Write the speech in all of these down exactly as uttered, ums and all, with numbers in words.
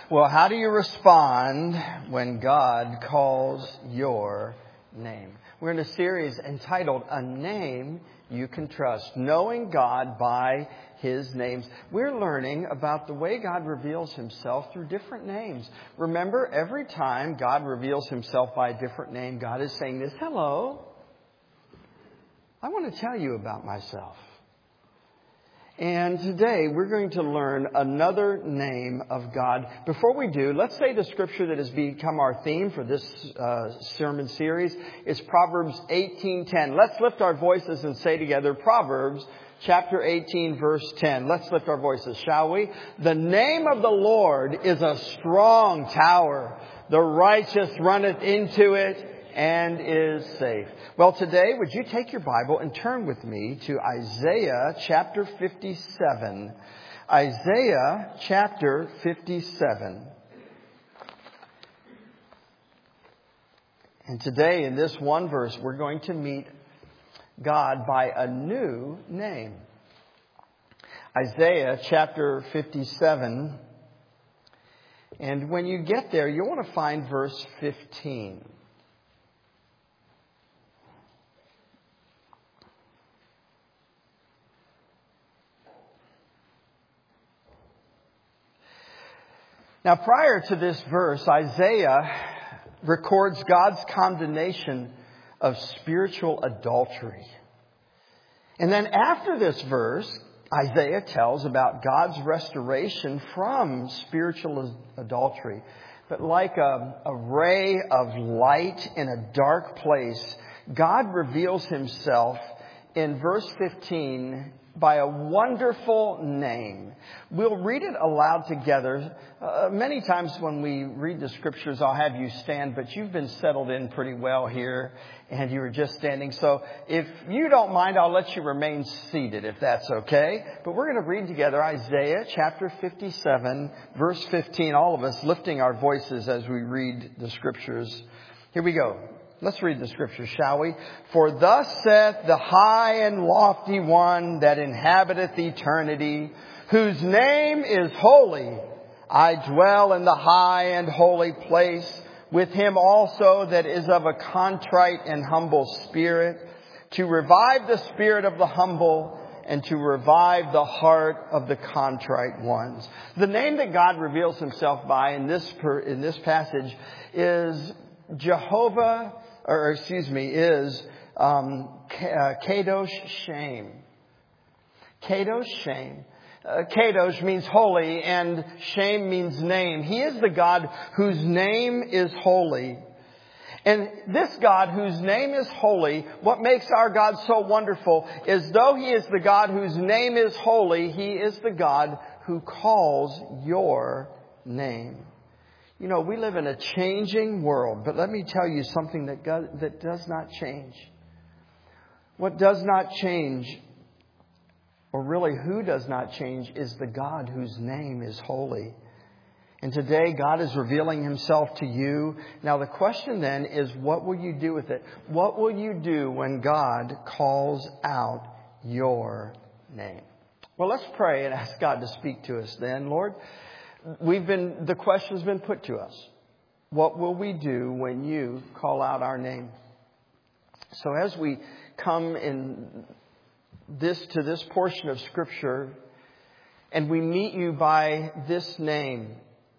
Well, how do you respond when God calls your name? We're in a series entitled A Name You Can Trust, knowing God by His names. We're learning about the way God reveals Himself through different names. Remember, every time God reveals Himself by a different name, God is saying this: hello, I want to tell you about myself. And today we're going to learn another name of God. Before we do, let's say the scripture that has become our theme for this uh, sermon series is Proverbs eighteen ten. Let's lift our voices and say together, Proverbs chapter eighteen, verse ten. Let's lift our voices, shall we? The name of the Lord is a strong tower. The righteous runneth into it and is safe. Well, today, would you take your Bible and turn with me to Isaiah chapter fifty-seven. Isaiah chapter fifty-seven. And today, in this one verse, we're going to meet God by a new name. Isaiah chapter fifty-seven. And when you get there, you'll want to find verse fifteen. Now, prior to this verse, Isaiah records God's condemnation of spiritual adultery. And then after this verse, Isaiah tells about God's restoration from spiritual adultery. But like a, a ray of light in a dark place, God reveals Himself in verse fifteen by a wonderful name. We'll read it aloud together. Uh, many times when we read the scriptures, I'll have you stand, but you've been settled in pretty well here, and you were just standing. So if you don't mind, I'll let you remain seated, if that's okay. But we're going to read together Isaiah chapter fifty-seven, verse fifteen, all of us lifting our voices as we read the scriptures. Here we go. Let's read the scripture, shall we? For thus saith the high and lofty one that inhabiteth eternity, whose name is holy. I dwell in the high and holy place, with him also that is of a contrite and humble spirit, to revive the spirit of the humble and to revive the heart of the contrite ones. The name that God reveals Himself by in this per, in this passage is Jehovah. Or excuse me, is um, Kadosh Shem. Kadosh Shem. Uh, Kadosh means holy and Shem means name. He is the God whose name is holy. And this God whose name is holy, what makes our God so wonderful is though He is the God whose name is holy, He is the God who calls your name. You know, we live in a changing world, but let me tell you something that go, that does not change. What does not change, or really who does not change, is the God whose name is holy. And today God is revealing Himself to you. Now the question then is, what will you do with it? What will you do when God calls out your name? Well, let's pray and ask God to speak to us then. Lord, We've been, the question's been put to us. What will we do when you call out our name? So as we come in this, to this portion of Scripture, and we meet you by this name,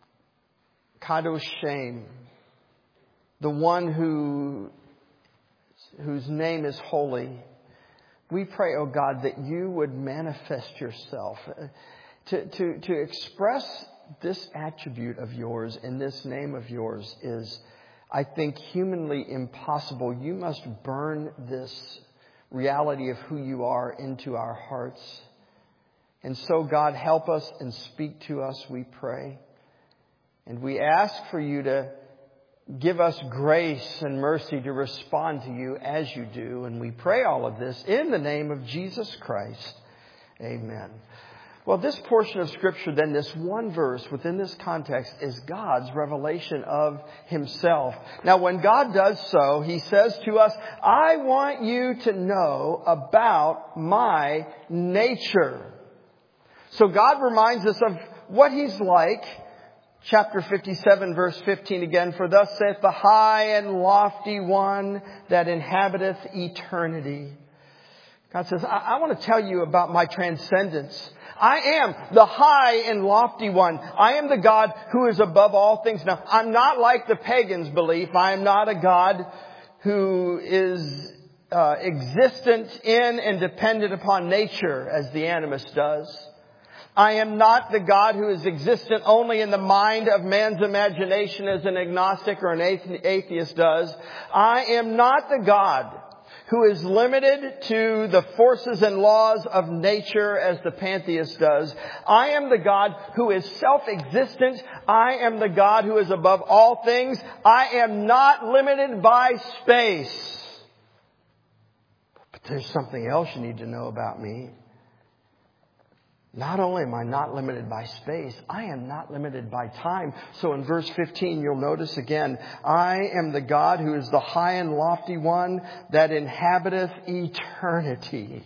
Kadosh Shem, the one who, whose name is holy, we pray, oh God, that you would manifest yourself. To, to, to express this attribute of yours and this name of yours is, I think, humanly impossible. You must burn this reality of who you are into our hearts. And so, God, help us and speak to us, we pray. And we ask for you to give us grace and mercy to respond to you as you do. And we pray all of this in the name of Jesus Christ. Amen. Well, this portion of Scripture, then, this one verse within this context is God's revelation of Himself. Now, when God does so, He says to us, I want you to know about my nature. So God reminds us of what He's like Chapter fifty-seven, verse fifteen again. For thus saith the high and lofty one that inhabiteth eternity. God says, I, I want to tell you about my transcendence. I am the high and lofty one. I am the God who is above all things. Now, I'm not like the pagans' belief. I am not a God who is uh, existent in and dependent upon nature as the animist does. I am not the God who is existent only in the mind of man's imagination as an agnostic or an atheist does. I am not the God who is limited to the forces and laws of nature as the pantheist does. I am the God who is self-existent. I am the God who is above all things. I am not limited by space. But there's something else you need to know about me. Not only am I not limited by space, I am not limited by time. So in verse fifteen, you'll notice again, I am the God who is the high and lofty one that inhabiteth eternity.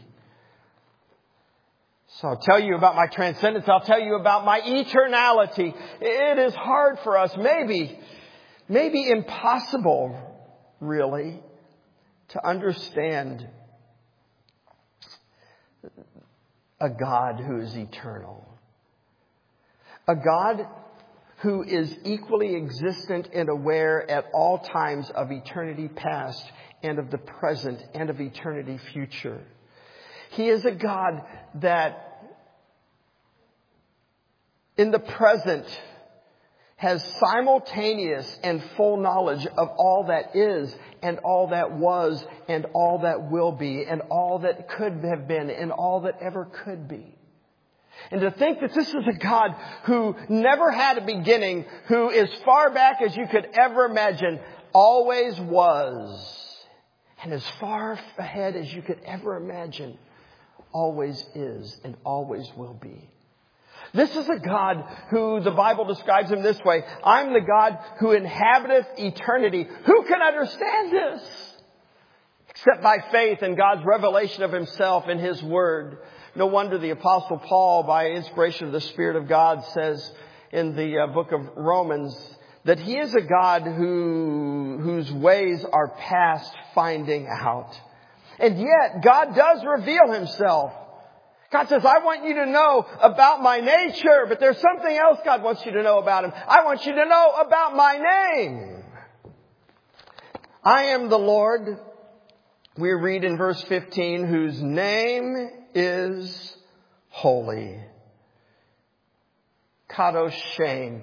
So I'll tell you about my transcendence. I'll tell you about my eternality. It is hard for us, maybe, maybe impossible, really, to understand a God who is eternal. A God who is equally existent and aware at all times of eternity past and of the present and of eternity future. He is a God that in the present has simultaneous and full knowledge of all that is and all that was and all that will be and all that could have been and all that ever could be. And to think that this is a God who never had a beginning, who as far back as you could ever imagine always was, and as far ahead as you could ever imagine always is and always will be. This is a God who the Bible describes him this way. I'm the God who inhabiteth eternity. Who can understand this? Except by faith in God's revelation of himself in his word. No wonder the Apostle Paul, by inspiration of the Spirit of God, says in the uh, book of Romans that he is a God who, whose ways are past finding out. And yet God does reveal himself. God says, I want you to know about my nature, but there's something else God wants you to know about him. I want you to know about my name. I am the Lord, we read in verse fifteen, whose name is holy. Kadosh Shem.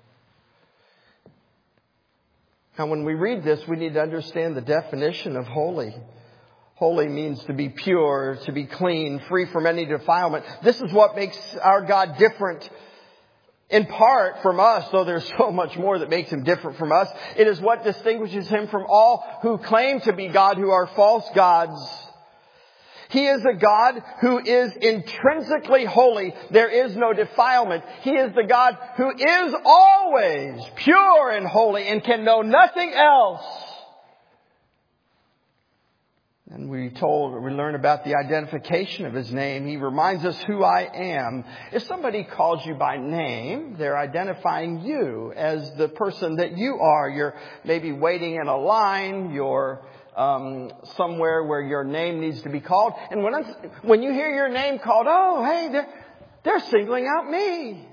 Now when we read this, we need to understand the definition of holy. Holy means to be pure, to be clean, free from any defilement. This is what makes our God different in part from us, though there's so much more that makes him different from us. It is what distinguishes him from all who claim to be God, who are false gods. He is a God who is intrinsically holy. There is no defilement. He is the God who is always pure and holy and can know nothing else. And we told, we learn about the identification of his name. He reminds us who I am. If somebody calls you by name, they're identifying you as the person that you are. You're maybe waiting in a line. You're um, somewhere where your name needs to be called. And when, when you hear your name called, oh, hey, they're, they're singling out me.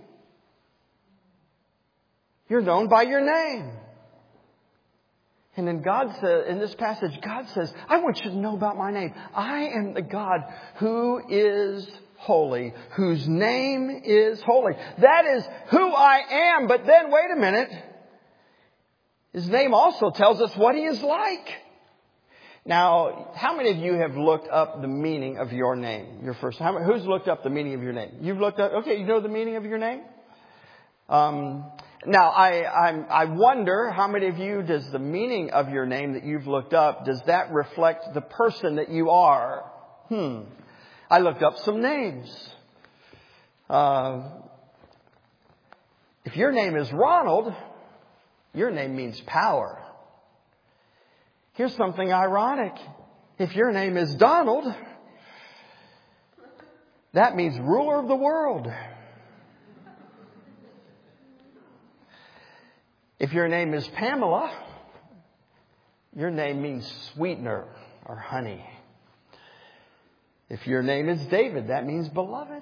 You're known by your name. And then God says, in this passage, God says, I want you to know about my name. I am the God who is holy, whose name is holy. That is who I am. But then, wait a minute. His name also tells us what he is like. Now, how many of you have looked up the meaning of your name? Your first, how, who's looked up the meaning of your name? You've looked up, okay, you know the meaning of your name? Um, Now, I, I'm, I wonder how many of you does the meaning of your name that you've looked up, does that reflect the person that you are? Hmm. I looked up some names. Uh, if your name is Ronald, your name means power. Here's something ironic. If your name is Donald, that means ruler of the world. If your name is Pamela, your name means sweetener or honey. If your name is David, that means beloved.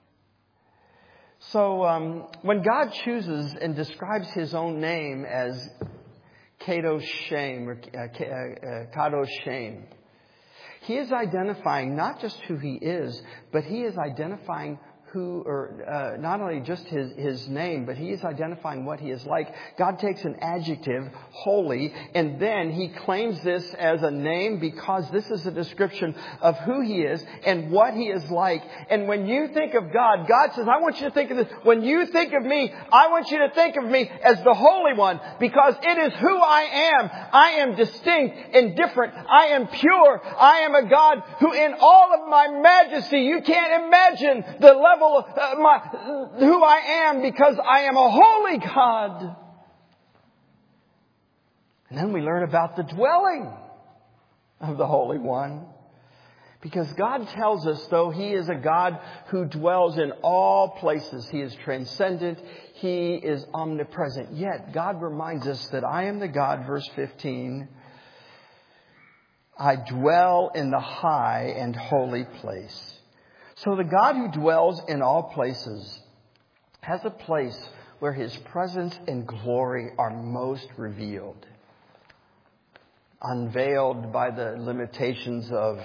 So um, when God chooses and describes His own name as Kadosh Shem, or uh, Kadosh Shem, He is identifying not just who He is, but He is identifying who, or uh, not only just his, his name, but He is identifying what He is like. God takes an adjective, holy, and then He claims this as a name because this is a description of who He is and what He is like. And when you think of God, God says, I want you to think of this. When you think of me, I want you to think of me as the Holy One, because it is who I am. I am distinct and different. I am pure. I am a God who in all of my majesty, you can't imagine the level of uh, my, who I am, because I am a holy God. And then we learn about the dwelling of the Holy One. Because God tells us, though He is a God who dwells in all places, He is transcendent, He is omnipresent. Yet God reminds us that I am the God, verse fifteen, I dwell in the high and holy place. So the God who dwells in all places has a place where His presence and glory are most revealed, unveiled by the limitations of,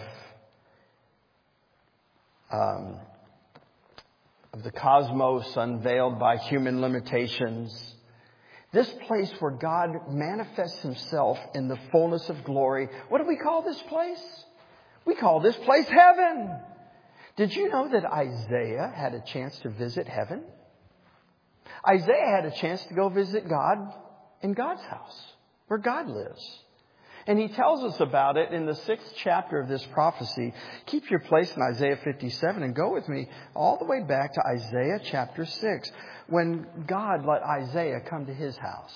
um, of the cosmos, unveiled by human limitations. This place where God manifests Himself in the fullness of glory. What do we call this place? We call this place heaven. Did you know that Isaiah had a chance to visit heaven? Isaiah had a chance to go visit God in God's house, where God lives. And he tells us about it in the sixth chapter of this prophecy. Keep your place in Isaiah fifty-seven and go with me all the way back to Isaiah chapter six, when God let Isaiah come to His house.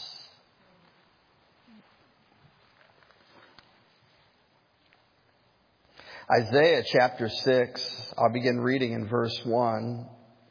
Isaiah chapter six, I'll begin reading in verse one.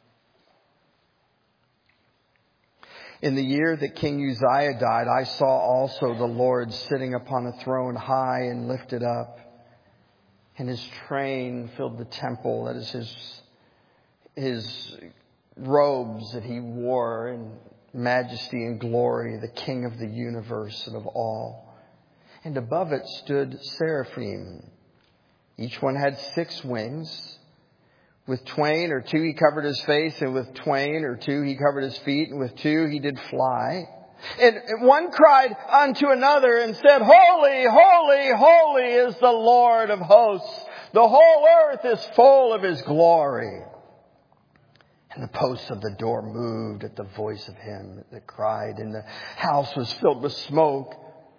In the year that King Uzziah died, I saw also the Lord sitting upon a throne high and lifted up, and His train filled the temple. That is His, his robes that He wore in majesty and glory, the King of the universe and of all. And above it stood seraphim. Each one had six wings. With twain or two He covered His face, and with twain or two He covered His feet, and with two He did fly. And one cried unto another and said, Holy, holy, holy is the Lord of hosts. The whole earth is full of His glory. And the posts of the door moved at the voice of Him that cried, and the house was filled with smoke.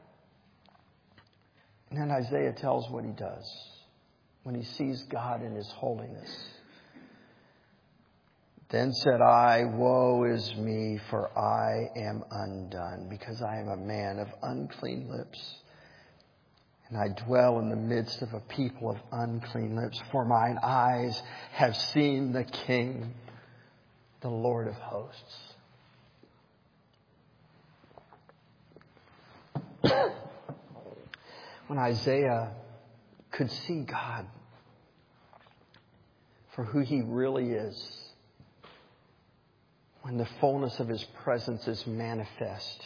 And then Isaiah tells what he does when he sees God in His holiness. Then said I, woe is me, for I am undone, because I am a man of unclean lips, and I dwell in the midst of a people of unclean lips. For mine eyes have seen the King, the Lord of hosts. When Isaiah could see God for who He really is, when the fullness of His presence is manifest,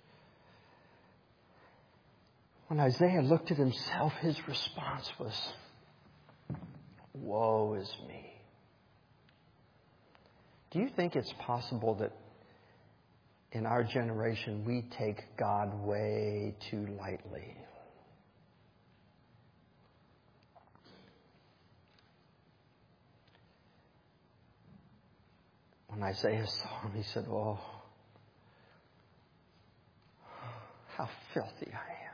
when Isaiah looked at himself, his response was, woe is me. Do you think it's possible that in our generation we take God way too lightly? When Isaiah saw Him, he said, oh, how filthy I am.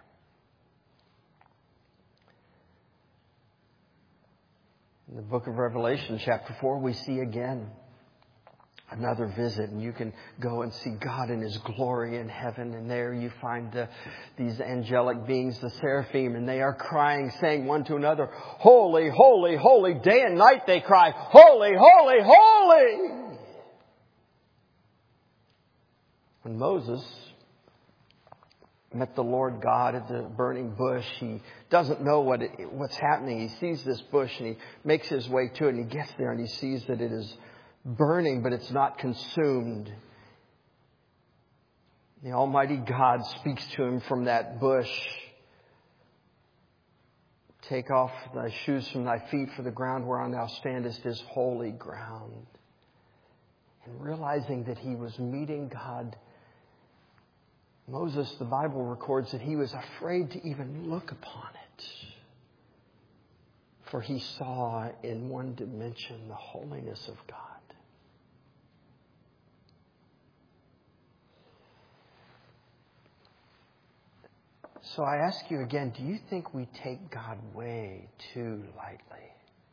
In the book of Revelation, chapter four, we see again another visit, and you can go and see God in His glory in heaven, and there you find the, these angelic beings, the seraphim, and they are crying, saying one to another, holy, holy, holy. Day and night they cry, holy, holy, holy. When Moses met the Lord God at the burning bush. He doesn't know what it, what's happening. He sees this bush and he makes his way to it, and he gets there and he sees that it is burning, but it's not consumed. The Almighty God speaks to him from that bush. Take off thy shoes from thy feet, for the ground whereon thou standest is holy ground. And realizing that he was meeting God, Moses, the Bible records that he was afraid to even look upon it. For he saw in one dimension the holiness of God. So I ask you again, do you think we take God way too lightly?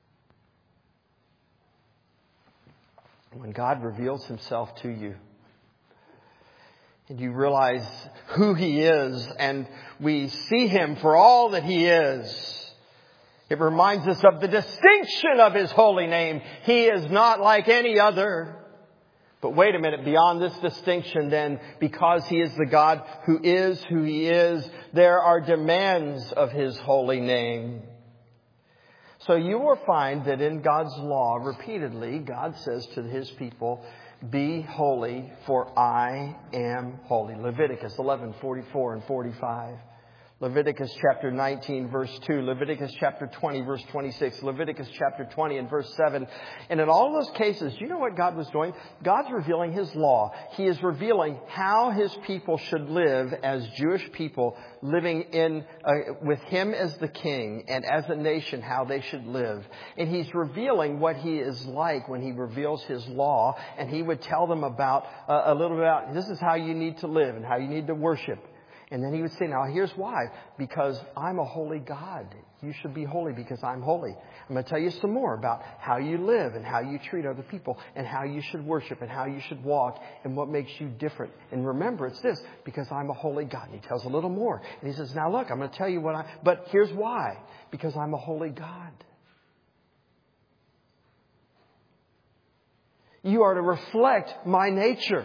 When God reveals himself to you, and you realize who he is, and we see him for all that he is, it reminds us of the distinction of his holy name. He is not like any other. But wait a minute, beyond this distinction then, because he is the God who is who he is, there are demands of his holy name. So you will find that in God's law, repeatedly, God says to his people, be holy, for I am holy. Leviticus eleven, forty-four and forty-five. Leviticus chapter nineteen, verse two. Leviticus chapter twenty, verse twenty-six. Leviticus chapter twenty and verse seven. And in all those cases, you know what God was doing? God's revealing his law. He is revealing how his people should live as Jewish people, living in uh, with him as the king, and as a nation, how they should live. And he's revealing what he is like when he reveals his law. And he would tell them about uh, a little bit about, this is how you need to live and how you need to worship. And then he would say, now here's why. Because I'm a holy God. You should be holy because I'm holy. I'm going to tell you some more about how you live and how you treat other people and how you should worship and how you should walk and what makes you different. And remember, it's this, because I'm a holy God. And he tells a little more. And he says, now look, I'm going to tell you what I, but here's why. Because I'm a holy God. You are to reflect my nature.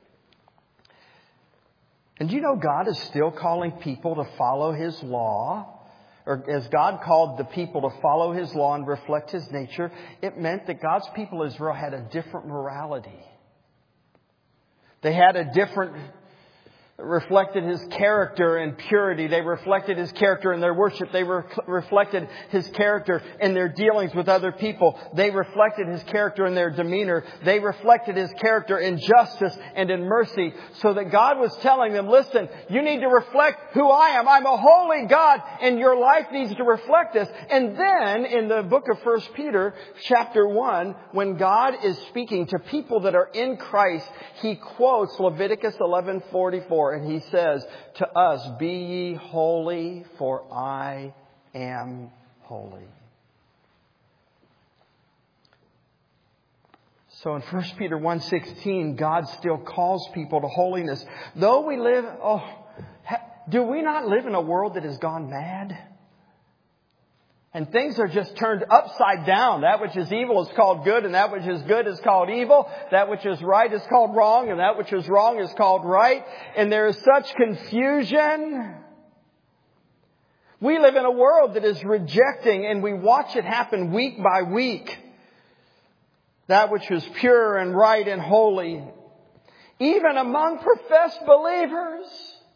And you know God is still calling people to follow his law. Or as God called the people to follow his law and reflect his nature, it meant that God's people Israel had a different morality. They had a different, reflected his character and purity. They reflected his character in their worship. They re- reflected his character in their dealings with other people. They reflected his character in their demeanor. They reflected his character in justice and in mercy. So that God was telling them, listen, you need to reflect who I am. I'm a holy God, and your life needs to reflect this. And then in the book of First Peter, chapter one, when God is speaking to people that are in Christ, he quotes Leviticus eleven forty-four. And he says to us, be ye holy, for I am holy. So in First Peter one sixteen, God still calls people to holiness. Though we live, oh, do we not live in a world that has gone mad? And things are just turned upside down. That which is evil is called good, and that which is good is called evil. That which is right is called wrong, and that which is wrong is called right. And there is such confusion. We live in a world that is rejecting, and we watch it happen week by week. That which is pure and right and holy, even among professed believers.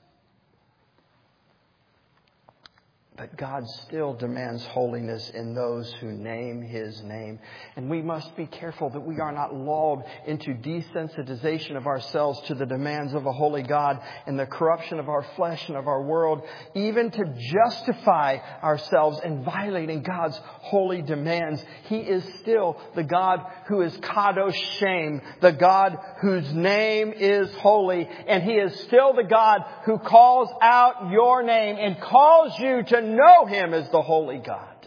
But God still demands holiness in those who name his name. And we must be careful that we are not lulled into desensitization of ourselves to the demands of a holy God and the corruption of our flesh and of our world, even to justify ourselves in violating God's holy demands. He is still the God who is kadosh shem, the God whose name is holy. And he is still the God who calls out your name and calls you to know him as the holy God.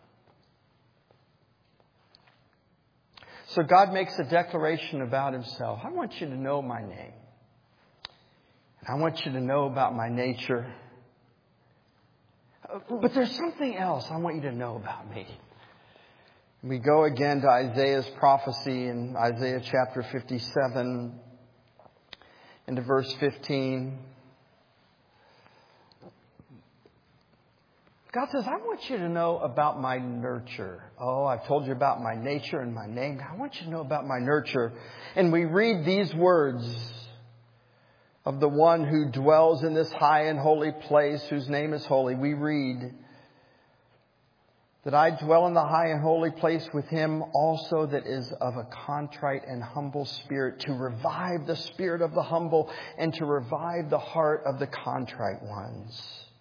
So God makes a declaration about himself. I want you to know my name. I want you to know about my nature. But there's something else I want you to know about me. We go again to Isaiah's prophecy in Isaiah chapter fifty-seven, into verse fifteen. God says, I want you to know about my nurture. Oh, I've told you about my nature and my name. I want you to know about my nurture. And we read these words of the one who dwells in this high and holy place, whose name is holy. We read that I dwell in the high and holy place with him also that is of a contrite and humble spirit, to revive the spirit of the humble and to revive the heart of the contrite ones.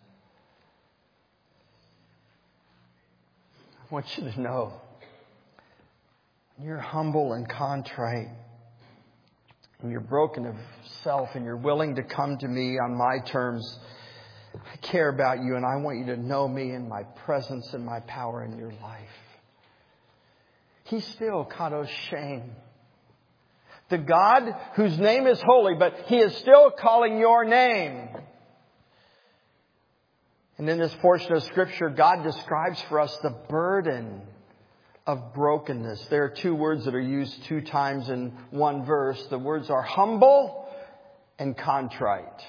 I want you to know, you're humble and contrite, and you're broken of self, and you're willing to come to me on my terms. I care about you, and I want you to know me and my presence and my power in your life. He's still Kadosh Shem, the God whose name is holy, but He is still calling your name. And in this portion of Scripture, God describes for us the burden of brokenness. There are two words that are used two times in one verse. The words are humble and contrite.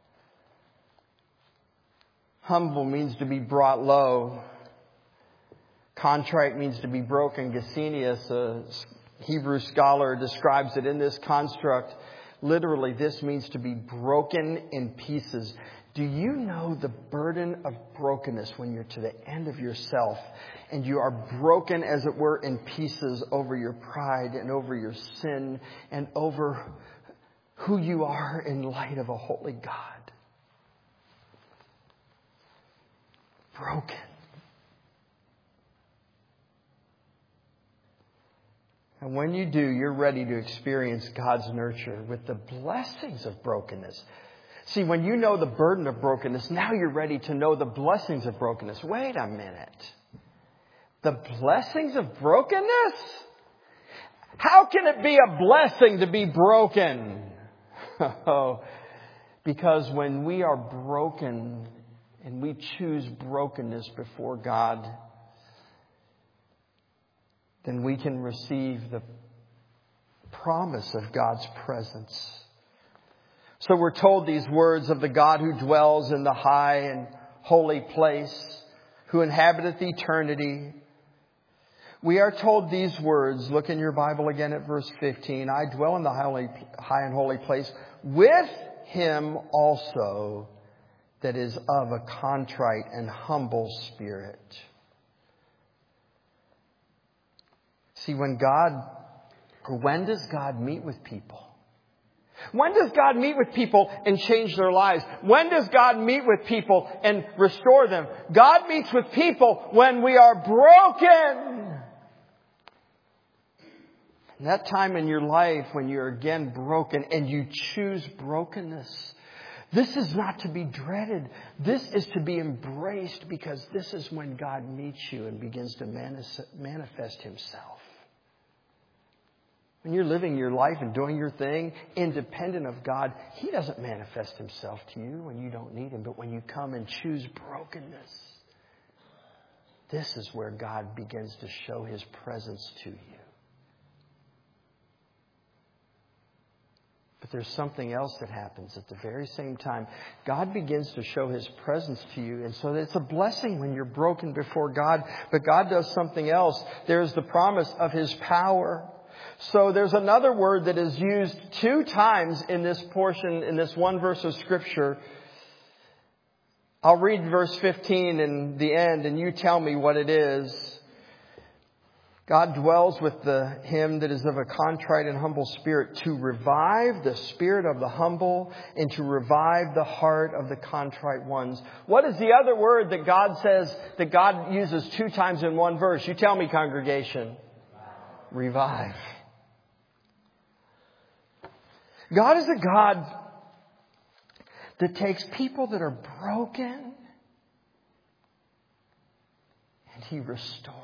Humble means to be brought low. Contrite means to be broken. Gesenius, a Hebrew scholar, describes it in this construct. Literally, this means to be broken in pieces. Do you know the burden of brokenness when you're to the end of yourself and you are broken, as it were, in pieces over your pride and over your sin and over who you are in light of a holy God? Broken. And when you do, you're ready to experience God's nurture with the blessings of brokenness. See, when you know the burden of brokenness, now you're ready to know the blessings of brokenness. Wait a minute. The blessings of brokenness? How can it be a blessing to be broken? Oh, because when we are broken and we choose brokenness before God, then we can receive the promise of God's presence. So we're told these words of the God who dwells in the high and holy place, who inhabiteth eternity. We are told these words. Look in your Bible again at verse fifteen. I dwell in the high and holy place with him also that is of a contrite and humble spirit. See, when God, or when does God meet with people? When does God meet with people and change their lives? When does God meet with people and restore them? God meets with people when we are broken. And that time in your life when you're again broken and you choose brokenness, this is not to be dreaded. This is to be embraced, because this is when God meets you and begins to manifest Himself. When you're living your life and doing your thing independent of God, He doesn't manifest Himself to you when you don't need Him. But when you come and choose brokenness, this is where God begins to show His presence to you. But there's something else that happens at the very same time. God begins to show His presence to you. And so it's a blessing when you're broken before God. But God does something else. There's the promise of His power. So there's another word that is used two times in this portion, in this one verse of Scripture. I'll read verse fifteen in the end, and you tell me what it is. God dwells with the him that is of a contrite and humble spirit, to revive the spirit of the humble and to revive the heart of the contrite ones. What is the other word that God says that God uses two times in one verse? You tell me, congregation. Revive. God is a God that takes people that are broken and He restores.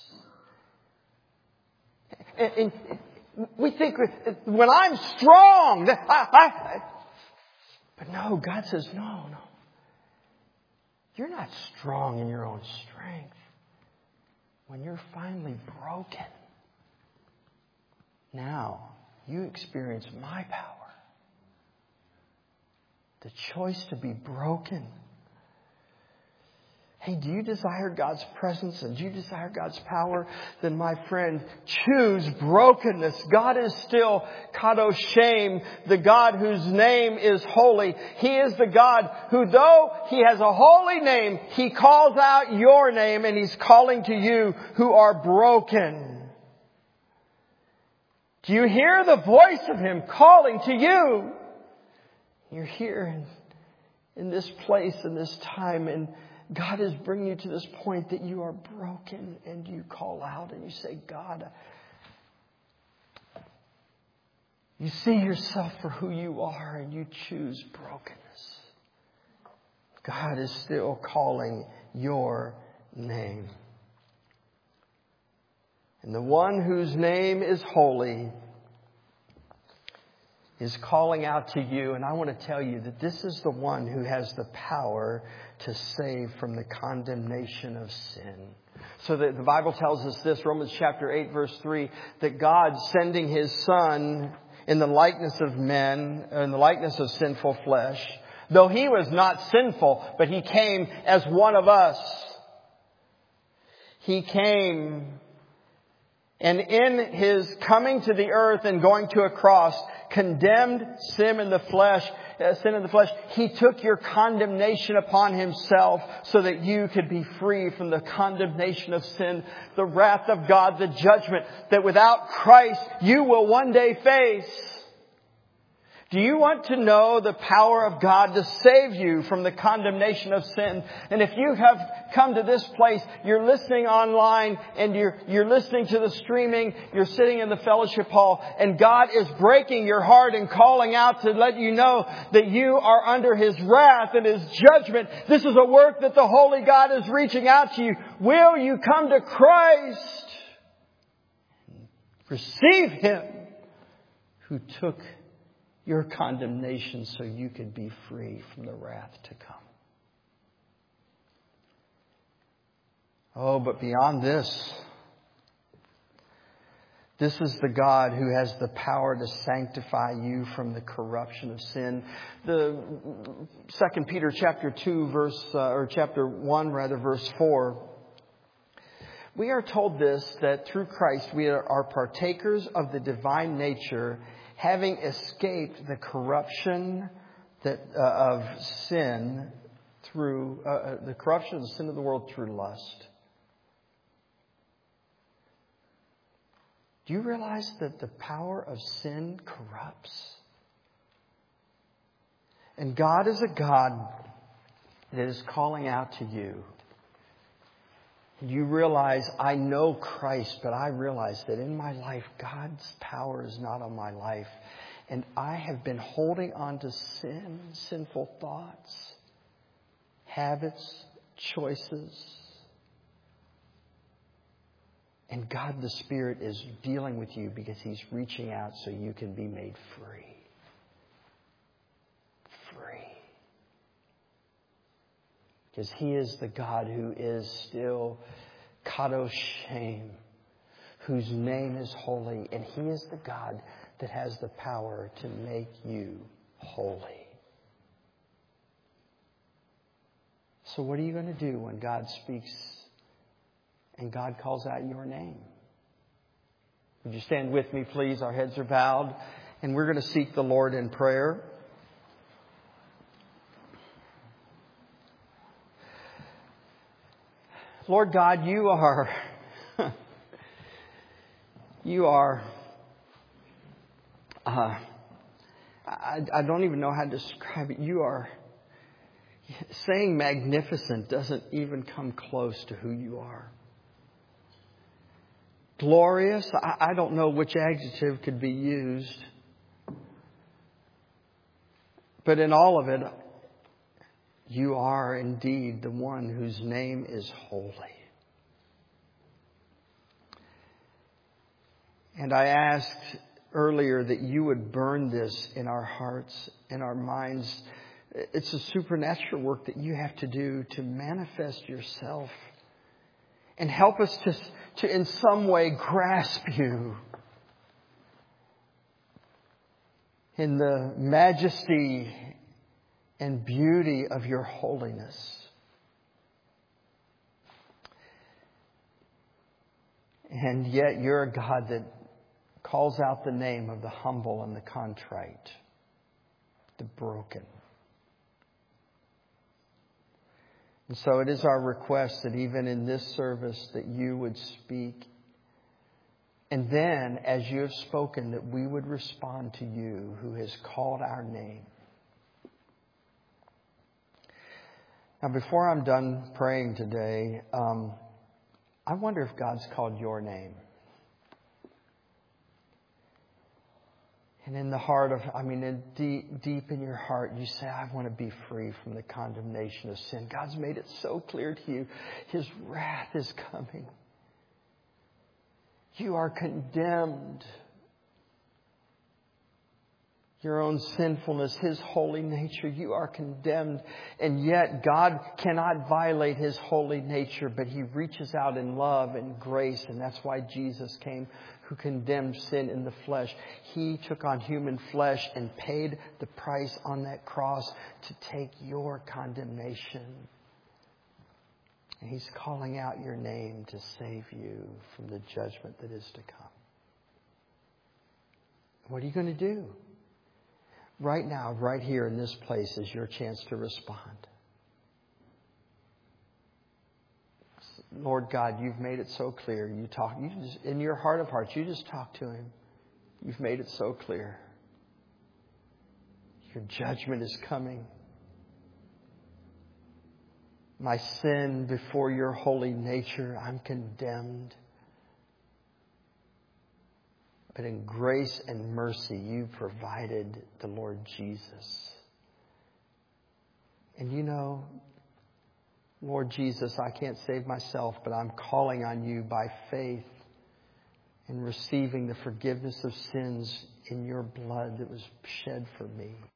And, and we think when I'm strong, I, I, but no, God says, no, no. You're not strong in your own strength. When you're finally broken, now you experience my power. The choice to be broken. Hey, do you desire God's presence and do you desire God's power? Then my friend, choose brokenness. God is still Kadosh, the God whose name is holy. He is the God who, though He has a holy name, He calls out your name and He's calling to you who are broken. Do you hear the voice of Him calling to you? You're here in, in this place, in this time, and God is bringing you to this point that you are broken and you call out and you say, God, you see yourself for who you are and you choose brokenness. God is still calling your name. And the one whose name is holy is calling out to you. And I want to tell you that this is the one who has the power to save from the condemnation of sin. So that the Bible tells us this, Romans chapter eight, verse three, that God sending His Son in the likeness of men, in the likeness of sinful flesh, though He was not sinful, but He came as one of us. He came, and in His coming to the earth and going to a cross, condemned sin in the flesh, uh, sin in the flesh. He took your condemnation upon Himself so that you could be free from the condemnation of sin, the wrath of God, the judgment that without Christ you will one day face. Do you want to know the power of God to save you from the condemnation of sin? And if you have come to this place, you're listening online and you're, you're listening to the streaming, you're sitting in the fellowship hall, and God is breaking your heart and calling out to let you know that you are under His wrath and His judgment. This is a work that the Holy God is reaching out to you. Will you come to Christ? Receive Him who took your condemnation so you could be free from the wrath to come. Oh, but beyond this, this is the God who has the power to sanctify you from the corruption of sin. The Second Peter chapter two verse, uh, or chapter one rather, verse four. We are told this, that through Christ we are partakers of the divine nature, having escaped the corruption that uh, of sin through uh, the corruption of the sin of the world through lust. Do you realize that the power of sin corrupts? And God is a God that is calling out to you. You realize, I know Christ, but I realize that in my life, God's power is not on my life. And I have been holding on to sin, sinful thoughts, habits, choices. And God the Spirit is dealing with you because He's reaching out so you can be made free. Free. Because He is the God who is still Kadosh, whose name is holy. And He is the God that has the power to make you holy. So what are you going to do when God speaks and God calls out your name? Would you stand with me, please? Our heads are bowed. And we're going to seek the Lord in prayer. Lord God, you are, you are, uh, I, I don't even know how to describe it. You are, saying magnificent doesn't even come close to who you are. Glorious, I, I don't know which adjective could be used. But in all of it, you are indeed the one whose name is holy. And I asked earlier that you would burn this in our hearts, in our minds. It's a supernatural work that you have to do to manifest yourself and help us to, to in some way grasp you in the majesty and beauty of your holiness. And yet you're a God that calls out the name of the humble and the contrite, the broken. And so it is our request that even in this service that you would speak. And then, as you have spoken, that we would respond to you who has called our name. Now, before I'm done praying today, um, I wonder if God's called your name. And in the heart of, I mean, in deep, deep in your heart, you say, I want to be free from the condemnation of sin. God's made it so clear to you. His wrath is coming. You are condemned. Your own sinfulness, His holy nature, you are condemned. And yet God cannot violate His holy nature, but He reaches out in love and grace. And that's why Jesus came, who condemned sin in the flesh. He took on human flesh and paid the price on that cross to take your condemnation. And He's calling out your name to save you from the judgment that is to come. What are you going to do? Right now, right here in this place is your chance to respond. Lord God, you've made it so clear. You talk, you just, in your heart of hearts, you just talk to Him. You've made it so clear. Your judgment is coming. My sin before your holy nature, I'm condemned. But in grace and mercy, you provided the Lord Jesus. And you know, Lord Jesus, I can't save myself, but I'm calling on you by faith in receiving the forgiveness of sins in your blood that was shed for me.